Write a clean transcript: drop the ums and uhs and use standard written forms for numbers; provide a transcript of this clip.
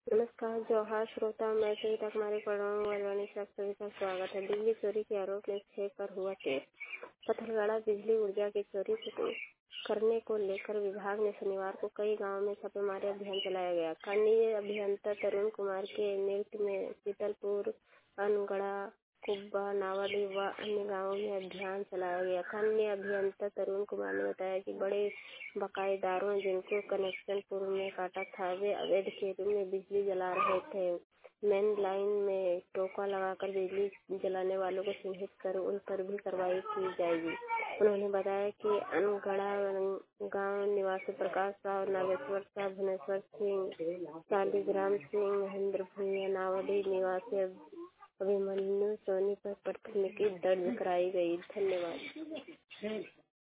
नमस्कार जोहार श्रोता, मैं सविता कुमारी पढ़ रहा हूँ। वालवानी से आप सभी का स्वागत है। बिजली चोरी के आरोप में 6 पर हुआ केस। पत्थलगड़ा बिजली ऊर्जा की चोरी करने को लेकर विभाग ने शनिवार को कई गांवों में छापेमारी अभियान चलाया गया। स्थानीय अभियंता तरुण कुमार के नेतृत्व में शीतलपुर, अनगढ़ा, कुब्बा, नावाडी व अन्य गांवों में अभियान चलाया गया। स्थानीय अभियंता तरुण कुमार ने बताया कि बड़े बकायेदारों जिनको कनेक्शन पूर्व में काटा था, वे अवैध खेतों में बिजली जला रहे थे। मेन लाइन में टोका लगाकर बिजली जलाने वालों को चिन्हित कर उन पर भी कार्रवाई की जाएगी। उन्होंने बताया कि अनगढ़ा गांव निवासी प्रकाश साव, नागेश्वर साव, भुवनेश्वर सिंह, शालिग्राम सिंह, महेंद्र भूया, नावाडी निवासी अभिमन्यु सोनी पर प्राथमिकी दर्ज कराई गई। धन्यवाद।